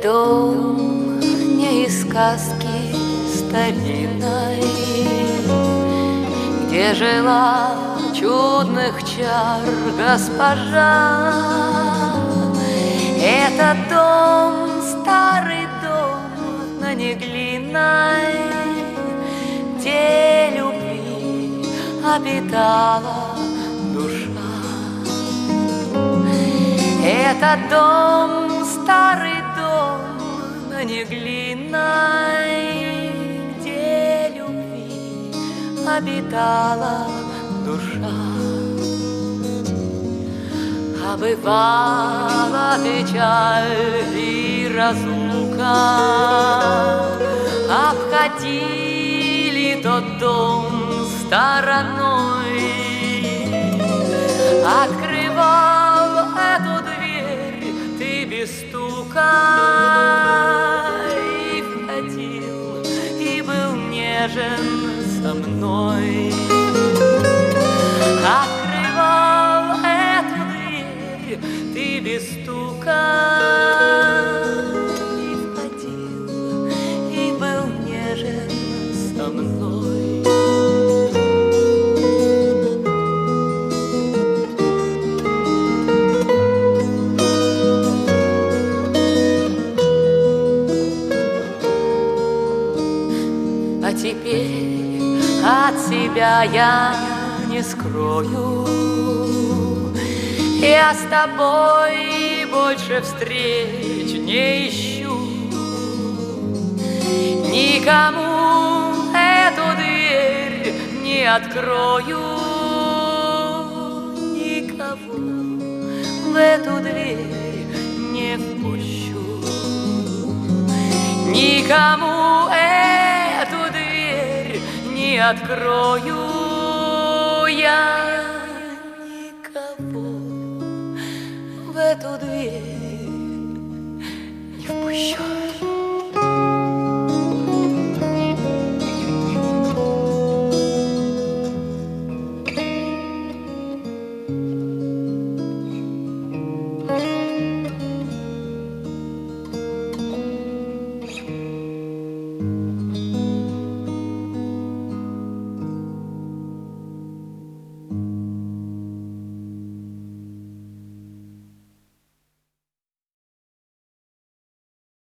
дом не из сказки старинной, где жила чудных чар госпожа. Это дом, старый дом на Неглинной, где любви обитала душа. Это дом, старый дом на Неглинной, где любви обитала душа. А бывала печаль и разлука, обходили тот дом стороной. Открывал эту дверь ты без стука и входил, и был нежен со мной. Открывал эту дверь ты без стука и входил, и был нежен со мной. А теперь от себя я не скрою, я с тобой больше встреч не ищу. Никому эту дверь не открою, никого в эту дверь не впущу. Никому эту дверь не открою я, никого в эту дверь не впущу.